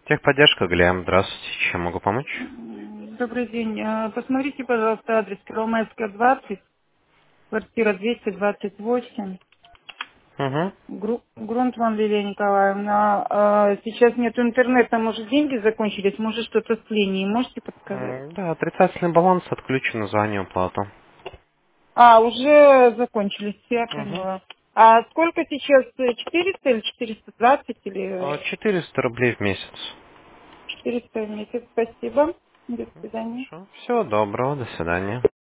Техподдержка, Глеб. Здравствуйте. Чем могу помочь? Добрый день. Посмотрите, пожалуйста, адрес Первомайская, 20, квартира 228, Угу. Грунтман Лилия Николаевна. Сейчас нет интернета, может, деньги закончились, может, что-то с линией, можете подсказать? Да, отрицательный баланс отключен, название оплата. Уже закончились, я Угу. поняла. А сколько сейчас, 400 или 420 или 400 рублей в месяц. 400 в месяц? Спасибо. До свидания. Хорошо. Всего доброго. До свидания.